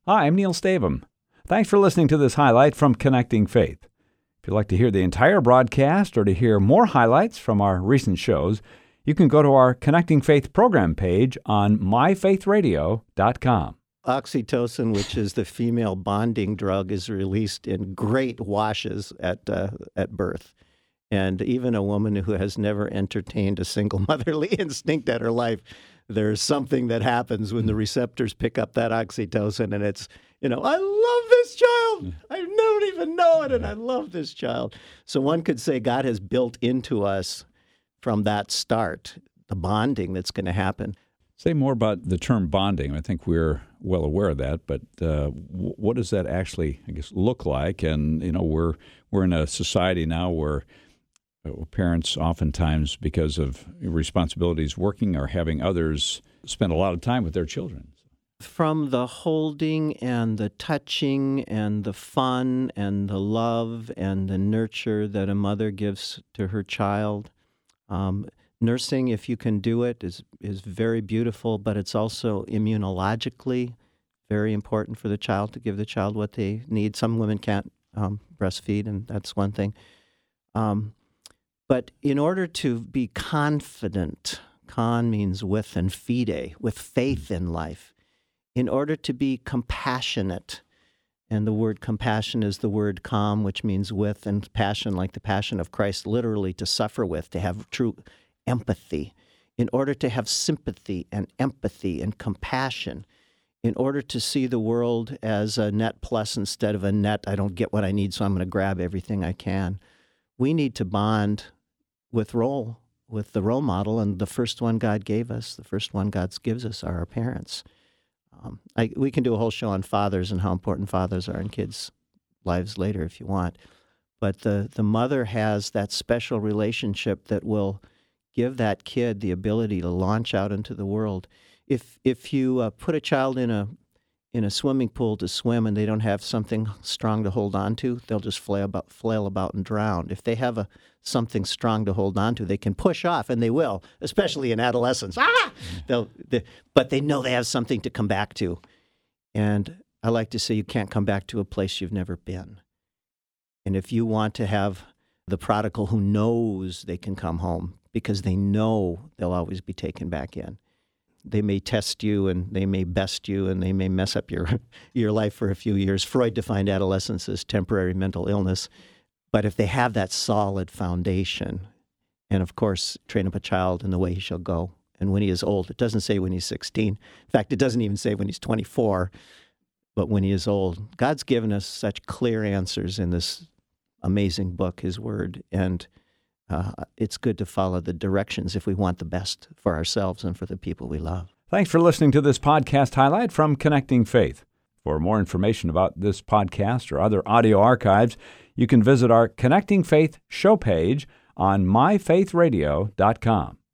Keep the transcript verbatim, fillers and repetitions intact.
Hi, I'm Neil Stavum. Thanks for listening to this highlight from Connecting Faith. If you'd like to hear the entire broadcast or to hear more highlights from our recent shows, you can go to our Connecting Faith program page on my faith radio dot com. Oxytocin, which is the female bonding drug, is released in great washes at uh, at birth. And even a woman who has never entertained a single motherly instinct at her life, there's something that happens when the receptors pick up that oxytocin, and it's, you know, I love this child. I don't even know it, and I love this child. So one could say God has built into us from that start the bonding that's going to happen. Say more about the term bonding. I think we're well aware of that, but uh, w- what does that actually, I guess, look like? And, you know, we're we're in a society now where parents oftentimes, because of responsibilities working or having others, spend a lot of time with their children. From the holding and the touching and the fun and the love and the nurture that a mother gives to her child, um, nursing, if you can do it, is is very beautiful, but it's also immunologically very important for the child to give the child what they need. Some women can't um, breastfeed, and that's one thing. Um, but in order to be confident, con means with, and fide, with faith in life, in order to be compassionate, and the word compassion is the word com, which means with, and passion, like the passion of Christ, literally to suffer with, to have true empathy, in order to have sympathy and empathy and compassion, in order to see the world as a net plus instead of a net, I don't get what I need, so I'm going to grab everything I can. We need to bond with role, with the role model, and the first one God gave us, the first one God gives us are our parents. Um, I, we can do a whole show on fathers and how important fathers are in kids' lives later if you want. But the, the mother has that special relationship that will give that kid the ability to launch out into the world. If if you uh, put a child in a in a swimming pool to swim and they don't have something strong to hold on to, they'll just flail about, flail about and drown. If they have a something strong to hold on to, they can push off, and they will, especially in adolescence. Ah! They'll, they, but they know they have something to come back to. And I like to say you can't come back to a place you've never been. And if you want to have the prodigal who knows they can come home because they know they'll always be taken back in. They may test you, and they may best you, and they may mess up your your life for a few years. Freud defined adolescence as temporary mental illness. But if they have that solid foundation, and of course, train up a child in the way he shall go, and when he is old, it doesn't say when he's sixteen. In fact, it doesn't even say when he's twenty-four, but when he is old. God's given us such clear answers in this amazing book, His Word, and Uh, it's good to follow the directions if we want the best for ourselves and for the people we love. Thanks for listening to this podcast highlight from Connecting Faith. For more information about this podcast or other audio archives, you can visit our Connecting Faith show page on my faith radio dot com.